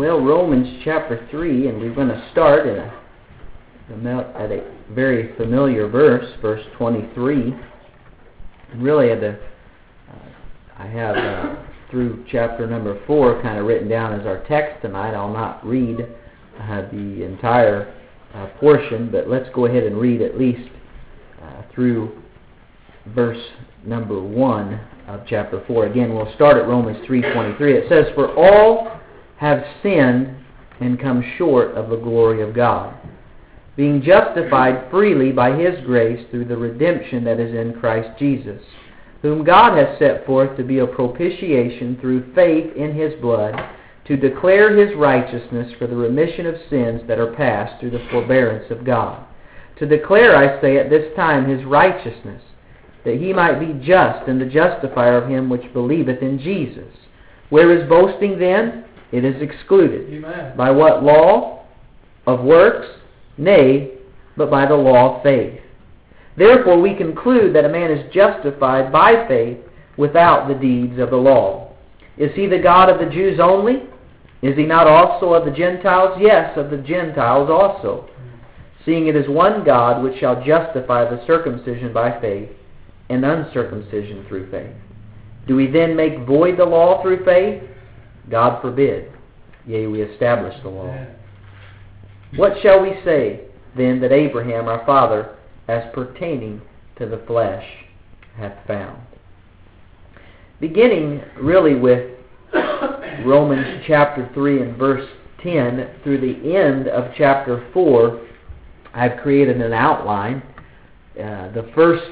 Well, Romans chapter 3, and we're going to start at a very familiar verse, verse 23. And really, I have through chapter number 4 kind of written down as our text tonight. I'll not read the entire portion, but let's go ahead and read at least through verse number 1 of chapter 4. Again, we'll start at Romans 3:23. It says, "For all have sinned and come short of the glory of God, being justified freely by His grace through the redemption that is in Christ Jesus, whom God has set forth to be a propitiation through faith in His blood, to declare His righteousness for the remission of sins that are past through the forbearance of God. To declare, I say, at this time His righteousness, that He might be just and the justifier of him which believeth in Jesus. Where is boasting then? It is excluded. Amen. By what law? Of works? Nay, but by the law of faith. Therefore we conclude that a man is justified by faith without the deeds of the law. Is He the God of the Jews only? Is He not also of the Gentiles? Yes, of the Gentiles also. Seeing it is one God which shall justify the circumcision by faith and uncircumcision through faith. Do we then make void the law through faith? God forbid. Yea, we establish the law. What shall we say then that Abraham our father, as pertaining to the flesh, hath found?" Beginning really with Romans chapter 3 and verse 10 through the end of chapter 4, I've created an outline. The first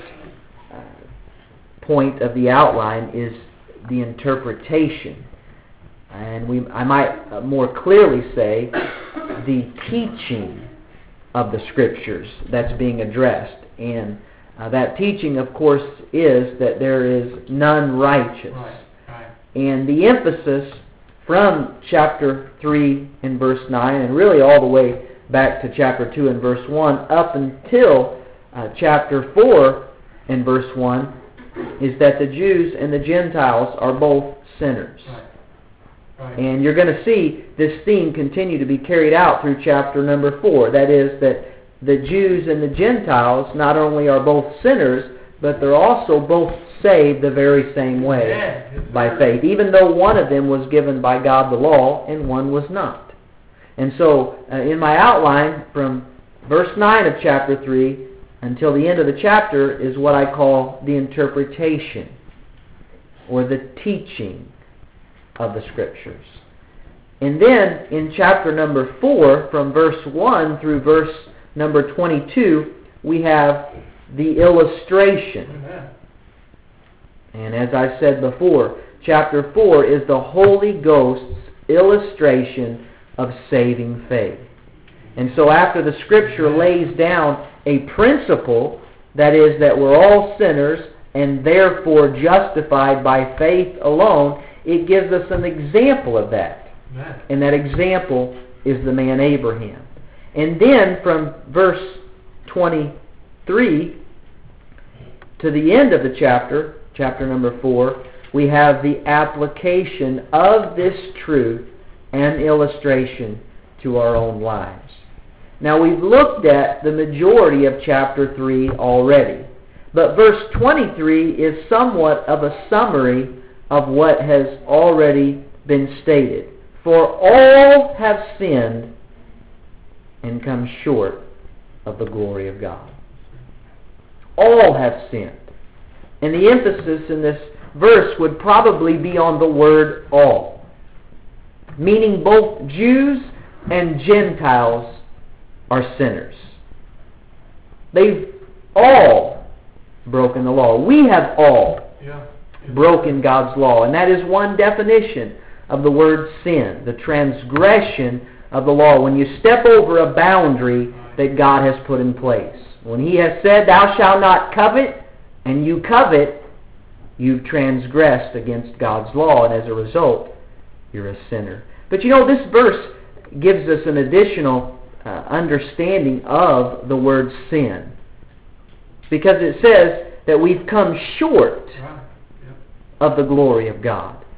point of the outline is the interpretation. And I might more clearly say the teaching of the Scriptures that's being addressed. And that teaching, of course, is that there is none righteous. Right. And the emphasis from chapter 3 and verse 9, and really all the way back to chapter 2 and verse 1, up until chapter 4 and verse 1, is that the Jews and the Gentiles are both sinners. Right. And you're going to see this theme continue to be carried out through chapter number 4. That is, that the Jews and the Gentiles not only are both sinners, but they're also both saved the very same way by faith, even though one of them was given by God the law and one was not. And so, in my outline, from verse 9 of chapter 3 until the end of the chapter is what I call the interpretation or the teaching of the Scriptures. And then in chapter number 4, from verse 1 through verse number 22, we have the illustration. Amen. And as I said before, chapter 4 is the Holy Ghost's illustration of saving faith. And so after the Scripture lays down a principle, that is that we're all sinners and therefore justified by faith alone, it gives us an example of that. Amen. And that example is the man Abraham. And then from verse 23 to the end of the chapter, chapter number 4, we have the application of this truth and illustration to our own lives. Now we've looked at the majority of chapter 3 already. But verse 23 is somewhat of a summary of what has already been stated. For all have sinned and come short of the glory of God. All have sinned. And the emphasis in this verse would probably be on the word all, meaning both Jews and Gentiles are sinners. They've all broken the law. We have all broken God's law. And that is one definition of the word sin, the transgression of the law. When you step over a boundary that God has put in place. When He has said, "Thou shalt not covet," and you covet, you've transgressed against God's law, and as a result, you're a sinner. But you know, this verse gives us an additional understanding of the word sin. Because it says that we've come short of the glory of God.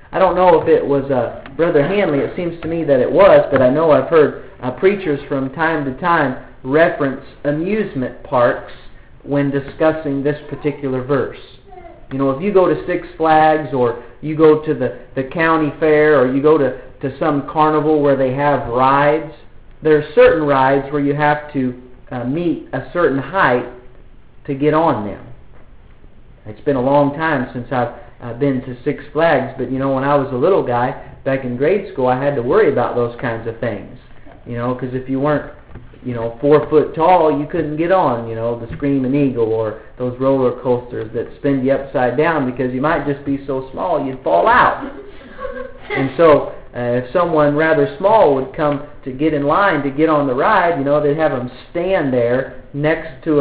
I don't know if it was Brother Hanley. It seems to me that it was, but I know I've heard preachers from time to time reference amusement parks when discussing this particular verse. You know, if you go to Six Flags, or you go to the county fair, or you go to some carnival where they have rides, there are certain rides where you have to meet a certain height to get on them. It's been a long time since I've been to Six Flags, but you know, when I was a little guy, back in grade school, I had to worry about those kinds of things. You know, because if you weren't, 4 foot tall, you couldn't get on, the Screaming Eagle or those roller coasters that spin you upside down, because you might just be so small you'd fall out. And so, if someone rather small would come to get in line to get on the ride, they'd have them stand there next to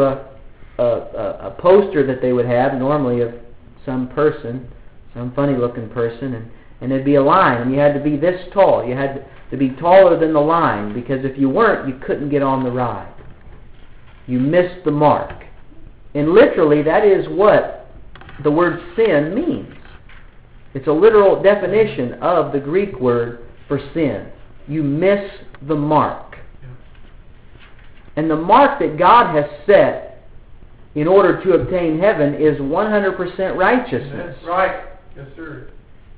a poster that they would have, normally of some person, some funny-looking person, and there'd be a line, and you had to be this tall. You had to be taller than the line, because if you weren't, you couldn't get on the ride. You missed the mark. And literally, that is what the word sin means. It's a literal definition of the Greek word for sin. You miss the mark. And the mark that God has set in order to obtain heaven is 100% righteousness. That's right. Yes, sir.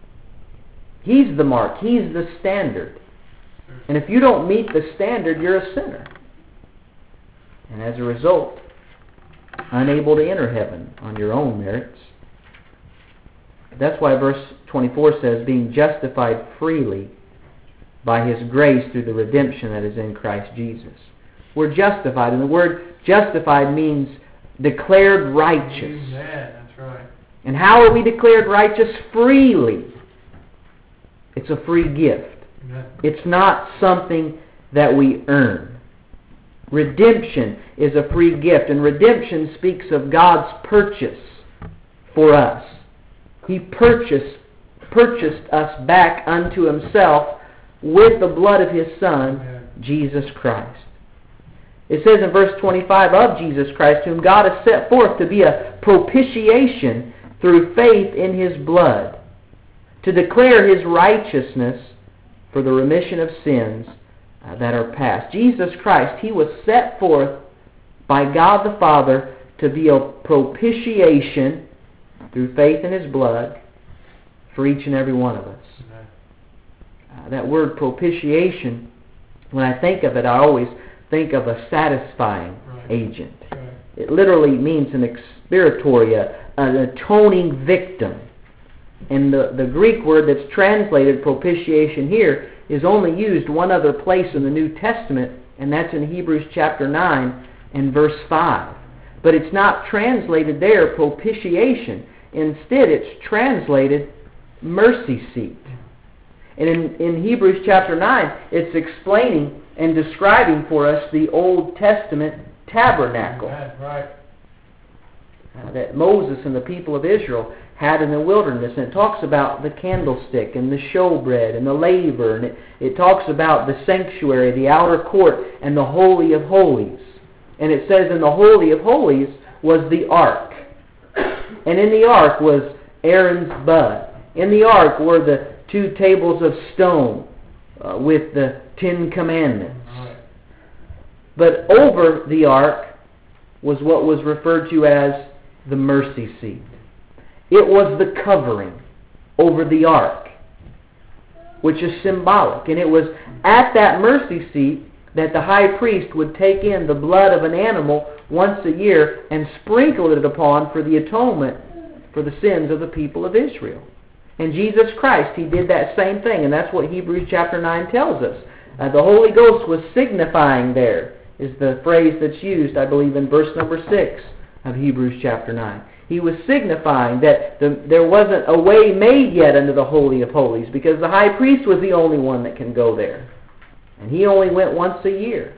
He's the mark. He's the standard. And if you don't meet the standard, you're a sinner. And as a result, unable to enter heaven on your own merits. That's why verse 24 says, being justified freely by His grace through the redemption that is in Christ Jesus. We're justified, and the word justified means declared righteous. Amen. That's right. And how are we declared righteous? Freely. It's a free gift. Amen. It's not something that we earn. Redemption is a free gift, and redemption speaks of God's purchase for us. He purchased us back unto Himself with the blood of His Son, Amen. Jesus Christ. It says in verse 25 of Jesus Christ, whom God has set forth to be a propitiation through faith in His blood, to declare His righteousness for the remission of sins that are past. Jesus Christ, He was set forth by God the Father to be a propitiation through faith in His blood for each and every one of us. That word propitiation, when I think of it, I always think of a satisfying agent. Right. It literally means an expiatory, an atoning victim. And the Greek word that's translated propitiation here is only used one other place in the New Testament, and that's in Hebrews chapter 9 and verse 5. But it's not translated there propitiation. Instead, it's translated mercy seat. And in Hebrews chapter 9, it's explaining and describing for us the Old Testament tabernacle. Right. That Moses and the people of Israel had in the wilderness. And it talks about the candlestick and the showbread and the laver. And it talks about the sanctuary, the outer court, and the Holy of Holies. And it says in the Holy of Holies was the ark. And in the ark was Aaron's bud. In the ark were the 2 tables of stone with the 10 commandments. Right. But over the ark was what was referred to as the mercy seat. It was the covering over the ark, which is symbolic. And it was at that mercy seat that the high priest would take in the blood of an animal once a year and sprinkle it upon for the atonement for the sins of the people of Israel. And Jesus Christ, He did that same thing, and that's what Hebrews chapter 9 tells us. The Holy Ghost was signifying there, is the phrase that's used, I believe, in verse number 6 of Hebrews chapter 9. He was signifying that there wasn't a way made yet unto the Holy of Holies, because the high priest was the only one that can go there. And he only went once a year.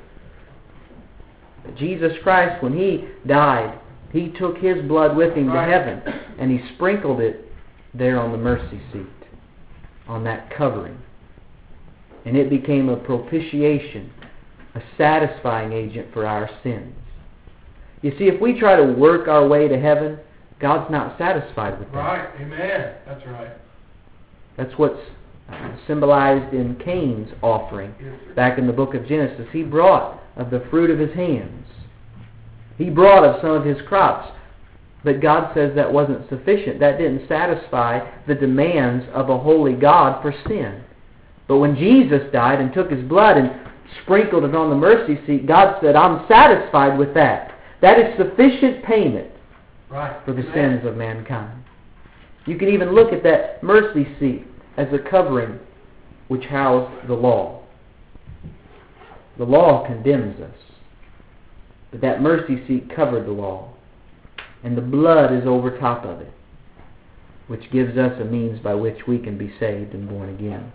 But Jesus Christ, when He died, He took His blood with Him to heaven, and He sprinkled it there on the mercy seat, on that covering. And it became a propitiation, a satisfying agent for our sins. You see, if we try to work our way to heaven, God's not satisfied with that. Right. Amen. That's right. That's what's symbolized in Cain's offering. Yes, sir. Back in the book of Genesis, he brought of the fruit of his hands. He brought of some of his crops. But God says that wasn't sufficient. That didn't satisfy the demands of a holy God for sin. But when Jesus died and took his blood and sprinkled it on the mercy seat, God said, I'm satisfied with that. That is sufficient payment for the sins of mankind. You can even look at that mercy seat as a covering which housed the law. The law condemns us, but that mercy seat covered the law, and the blood is over top of it, which gives us a means by which we can be saved and born again.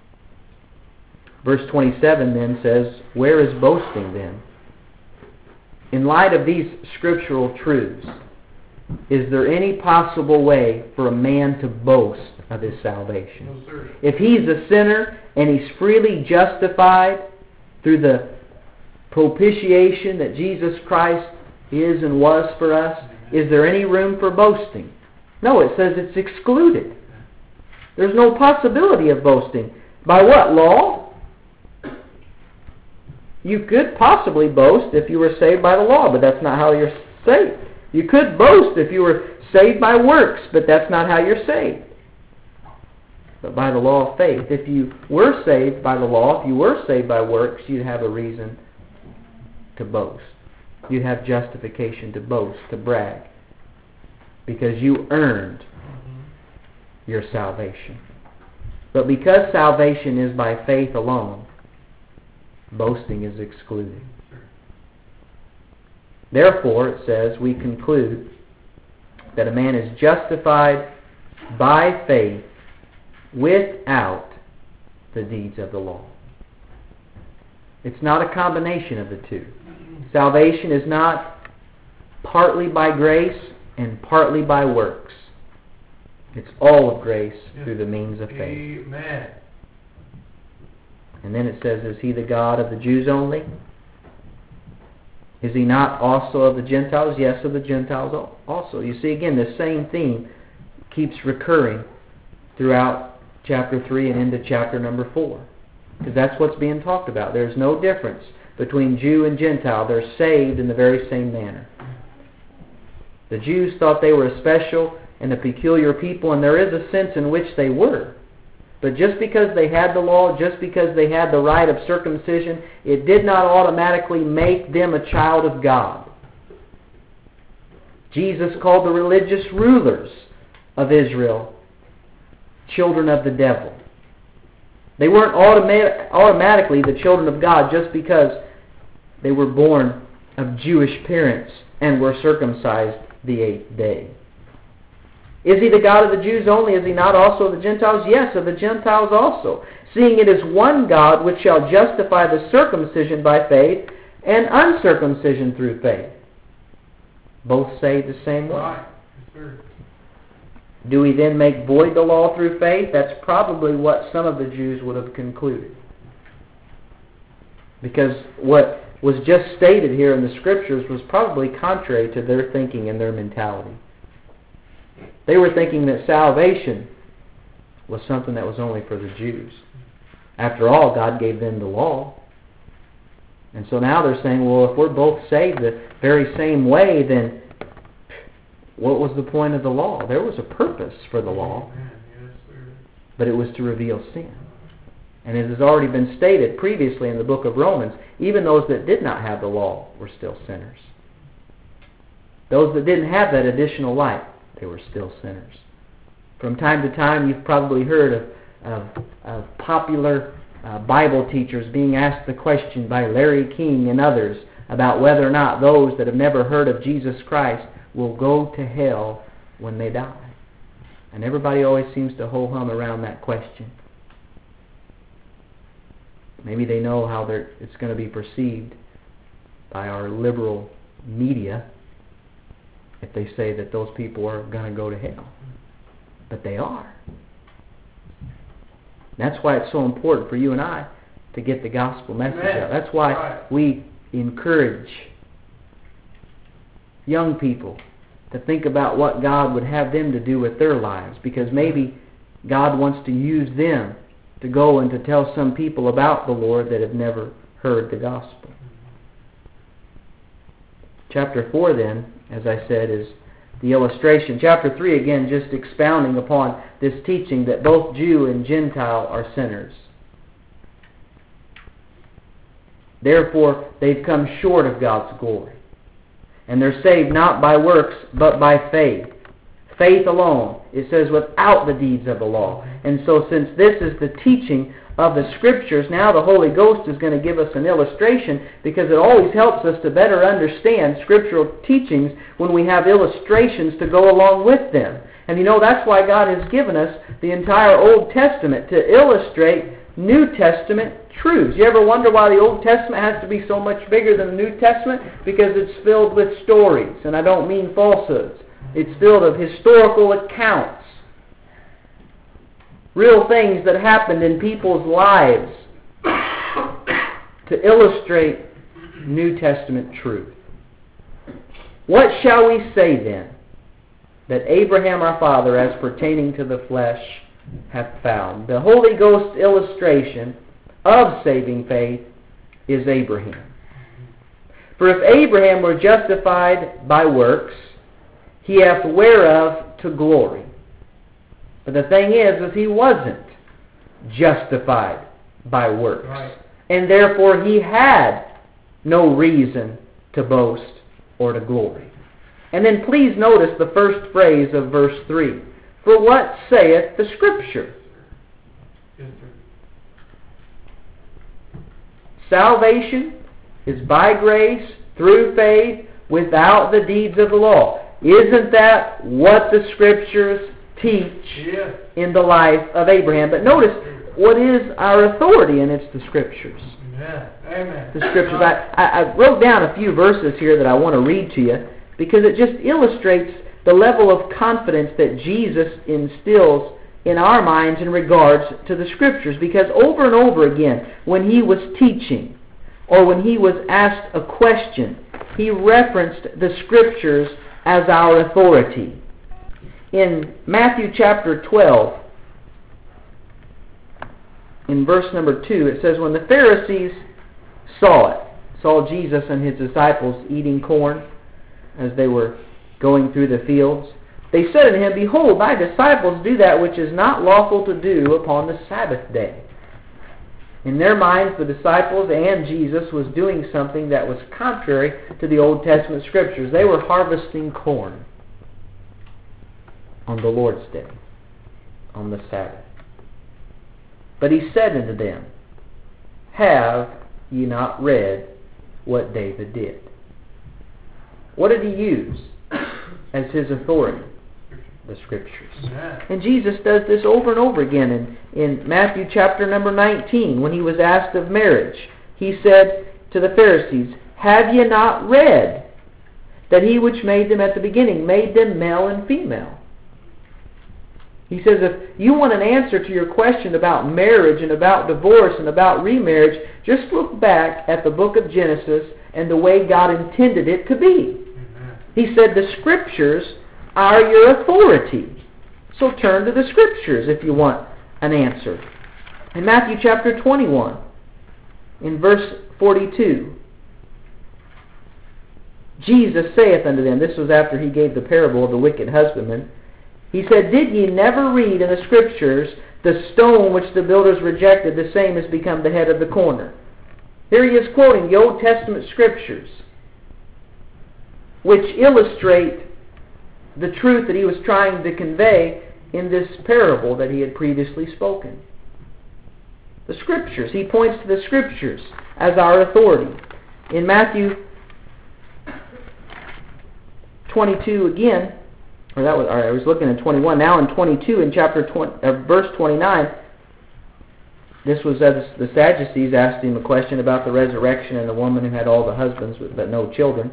Verse 27 then says, where is boasting then? In light of these scriptural truths, is there any possible way for a man to boast of his salvation? No, sir. If he's a sinner and he's freely justified through the propitiation that Jesus Christ is and was for us, is there any room for boasting? No, it says it's excluded. There's no possibility of boasting. By what law? You could possibly boast if you were saved by the law, but that's not how you're saved. You could boast if you were saved by works, but that's not how you're saved. But by the law of faith. If you were saved by the law, if you were saved by works, you'd have a reason to boast. You'd have justification to boast, to brag, because you earned your salvation. But because salvation is by faith alone, boasting is excluded. Therefore, it says, we conclude that a man is justified by faith without the deeds of the law. It's not a combination of the two. Salvation is not partly by grace and partly by works. It's all of grace through the means of faith. Amen. And then it says, is he the God of the Jews only? Is he not also of the Gentiles? Yes, of the Gentiles also. You see, again, the same theme keeps recurring throughout chapter 3 and into chapter number 4. Because that's what's being talked about. There's no difference between Jew and Gentile. They're saved in the very same manner. The Jews thought they were a special and a peculiar people, and there is a sense in which they were. But just because they had the law, just because they had the rite of circumcision, it did not automatically make them a child of God. Jesus called the religious rulers of Israel children of the devil. They weren't automatically the children of God just because they were born of Jewish parents and were circumcised the 8th day. Is he the God of the Jews only? Is he not also of the Gentiles? Yes, of the Gentiles also. Seeing it is one God which shall justify the circumcision by faith and uncircumcision through faith. Both say the same way. Right. Yes, sir. Do we then make void the law through faith? That's probably what some of the Jews would have concluded. Because what was just stated here in the Scriptures was probably contrary to their thinking and their mentality. They were thinking that salvation was something that was only for the Jews. After all, God gave them the law. And so now they're saying, well, if we're both saved the very same way, then what was the point of the law? There was a purpose for the law, Yes, sir. but it was to reveal sin. And it has already been stated previously in the book of Romans, even those that did not have the law were still sinners. Those that didn't have that additional light, they were still sinners. From time to time, you've probably heard of popular Bible teachers being asked the question by Larry King and others about whether or not those that have never heard of Jesus Christ will go to hell when they die. And everybody always seems to ho-hum around that question. Maybe they know how it's going to be perceived by our liberal media if they say that those people are going to go to hell. But they are. That's why it's so important for you and I to get the gospel message out. That's why we encourage young people to think about what God would have them to do with their lives. Because maybe God wants to use them to go and to tell some people about the Lord that have never heard the gospel. Chapter 4 then, as I said, is the illustration. Chapter 3 again just expounding upon this teaching that both Jew and Gentile are sinners. Therefore, they've come short of God's glory. And they're saved not by works, but by faith. Faith alone. It says without the deeds of the law. And so since this is the teaching of the Scriptures, now the Holy Ghost is going to give us an illustration, because it always helps us to better understand scriptural teachings when we have illustrations to go along with them. And you know, that's why God has given us the entire Old Testament, to illustrate New Testament truths. You ever wonder why the Old Testament has to be so much bigger than the New Testament? Because it's filled with stories, and I don't mean falsehoods. It's filled of historical accounts, real things that happened in people's lives to illustrate New Testament truth. What shall we say then that Abraham our father, as pertaining to the flesh, hath found? The Holy Ghost illustration of saving faith is Abraham. For if Abraham were justified by works, he hath whereof to glory. But the thing is he wasn't justified by works. Right. And therefore he had no reason to boast or to glory. And then please notice the first phrase of verse 3. For what saith the Scripture? Yes, sir. Salvation is by grace, through faith, without the deeds of the law. Isn't that what the Scriptures teach Yes. in the life of Abraham? But notice, what is our authority? And it's the Scriptures. Amen. Amen. The Scriptures. I wrote down a few verses here that I want to read to you, because it just illustrates the level of confidence that Jesus instills in our minds in regards to the Scriptures. Because over and over again, when he was teaching, or when he was asked a question, he referenced the Scriptures as our authority. In Matthew chapter 12, in verse number 2, it says, when the Pharisees saw Jesus and his disciples eating corn as they were going through the fields, they said unto him, Behold, thy disciples do that which is not lawful to do upon the Sabbath day. In their minds, the disciples and Jesus was doing something that was contrary to the Old Testament Scriptures. They were harvesting corn on the Lord's Day, on the Sabbath. But he said unto them, Have ye not read what David did? What did he use as his authority? The Scriptures. Amen. And Jesus does this over and over again in Matthew chapter number 19, when he was asked of marriage. He said to the Pharisees, Have ye not read that he which made them at the beginning made them male and female? He says, if you want an answer to your question about marriage and about divorce and about remarriage, just look back at the book of Genesis and the way God intended it to be. Amen. He said the Scriptures are your authority. So turn to the Scriptures if you want an answer. In Matthew chapter 21, in verse 42, Jesus saith unto them, this was after he gave the parable of the wicked husbandman, he said, Did ye never read in the Scriptures, the stone which the builders rejected, the same has become the head of the corner? Here he is quoting the Old Testament Scriptures, which illustrate the truth that he was trying to convey in this parable that he had previously spoken. The Scriptures. He points to the Scriptures as our authority. In Matthew 22 again, I was looking at 21. Now in 22, in verse 29, this was as the Sadducees asked him a question about the resurrection and the woman who had all the husbands but no children.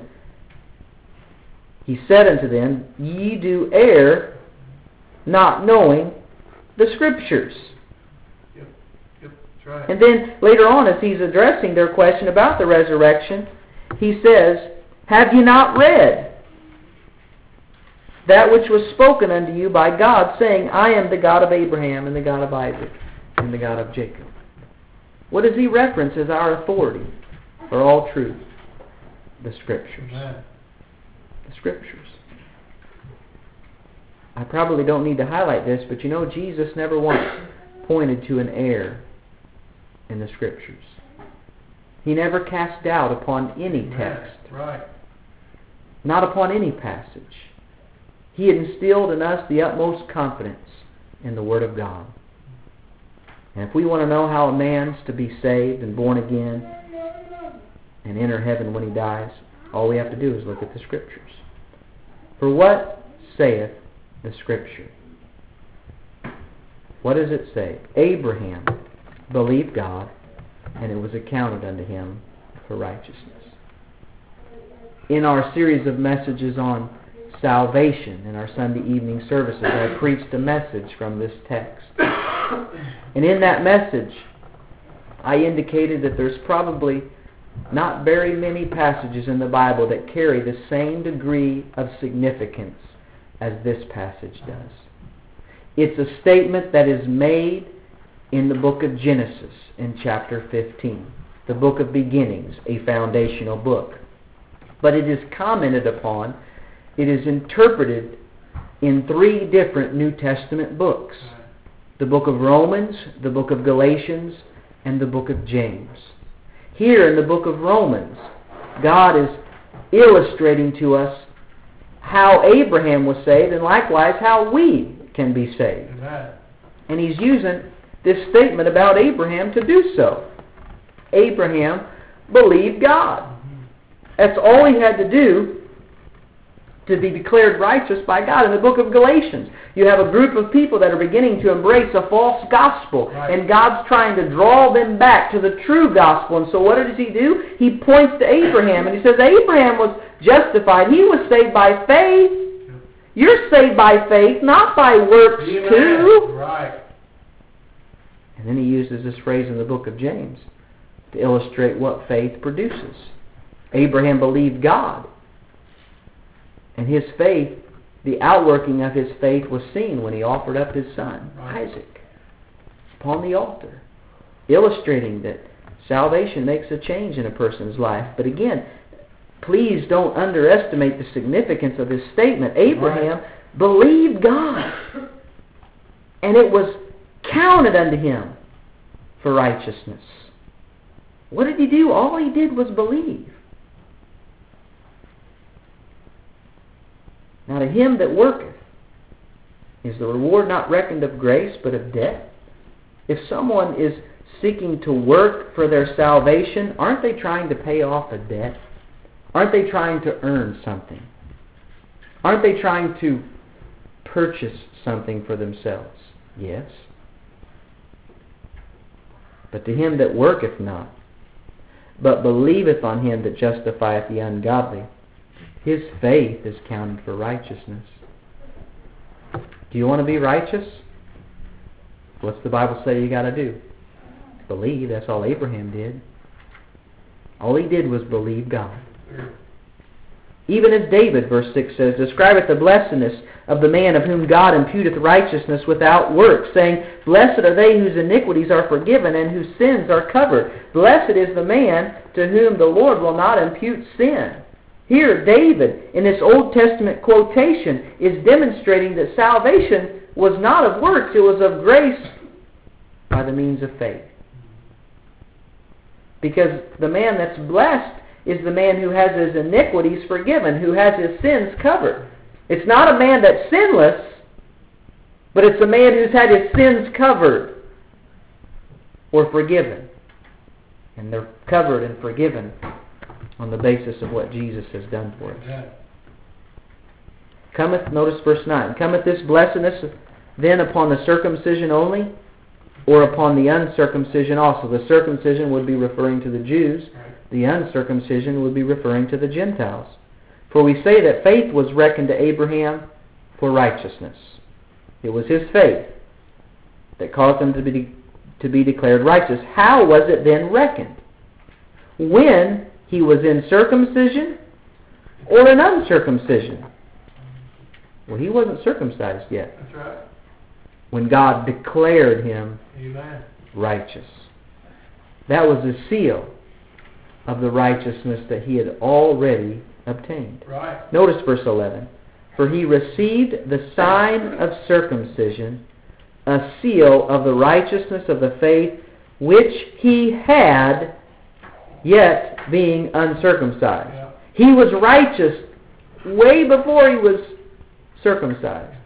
He said unto them, Ye do err, not knowing the Scriptures. Yep. That's right. And then later on, as he's addressing their question about the resurrection, he says, Have ye not read that which was spoken unto you by God, saying, I am the God of Abraham, and the God of Isaac, and the God of Jacob. What does he reference as our authority for all truth? The Scriptures. Amen. The Scriptures. I probably don't need to highlight this, but you know, Jesus never once pointed to an error in the Scriptures. He never cast doubt upon any text. Right. Not upon any passage. He instilled in us the utmost confidence in the Word of God. And if we want to know how a man's to be saved and born again and enter heaven when he dies, all we have to do is look at the Scriptures. For what saith the Scripture? What does it say? Abraham believed God, and it was accounted unto him for righteousness. In our series of messages on salvation in our Sunday evening services, I preached a message from this text. And in that message, I indicated that there's probably not very many passages in the Bible that carry the same degree of significance as this passage does. It's a statement that is made in the book of Genesis in chapter 15, the book of beginnings, a foundational book. But it is commented upon, it is interpreted in 3 different New Testament books. The book of Romans, the book of Galatians, and the book of James. Here in the book of Romans, God is illustrating to us how Abraham was saved and likewise how we can be saved. Amen. And he's using this statement about Abraham to do so. Abraham believed God. That's all he had to do to be declared righteous by God. In the book of Galatians, you have a group of people that are beginning to embrace a false gospel, right. And God's trying to draw them back to the true gospel. And so what does he do? He points to Abraham, and he says Abraham was justified. He was saved by faith. You're saved by faith, not by works too. Right. And then he uses this phrase in the book of James to illustrate what faith produces. Abraham believed God. And his faith, the outworking of his faith was seen when he offered up his son, Isaac, upon the altar, illustrating that salvation makes a change in a person's life. But again, please don't underestimate the significance of this statement. Abraham believed God, and it was counted unto him for righteousness. What did he do? All he did was believe. Now to him that worketh is the reward not reckoned of grace, but of debt. If someone is seeking to work for their salvation, aren't they trying to pay off a debt? Aren't they trying to earn something? Aren't they trying to purchase something for themselves? Yes. But to him that worketh not, but believeth on him that justifieth the ungodly, his faith is counted for righteousness. Do you want to be righteous? What's the Bible say you got to do? Believe. That's all Abraham did. All he did was believe God. Even as David, verse 6 says, describeth the blessedness of the man of whom God imputeth righteousness without works, saying, Blessed are they whose iniquities are forgiven and whose sins are covered. Blessed is the man to whom the Lord will not impute sin. Here, David, in this Old Testament quotation, is demonstrating that salvation was not of works, it was of grace by the means of faith. Because the man that's blessed is the man who has his iniquities forgiven, who has his sins covered. It's not a man that's sinless, but it's a man who's had his sins covered or forgiven. And they're covered and forgiven on the basis of what Jesus has done for us. Yeah. Cometh, notice verse 9, cometh this blessedness then upon the circumcision only, or upon the uncircumcision also? The circumcision would be referring to the Jews. The uncircumcision would be referring to the Gentiles. For we say that faith was reckoned to Abraham for righteousness. It was his faith that caused him to be declared righteous. How was it then reckoned? When he was in circumcision or in uncircumcision? Well, he wasn't circumcised yet That's right. when God declared him Amen. righteous. That was the seal of the righteousness that he had already obtained. Right. Notice verse 11. For he received the sign of circumcision, a seal of the righteousness of the faith which he had, yet being uncircumcised. Yeah. He was righteous way before he was circumcised.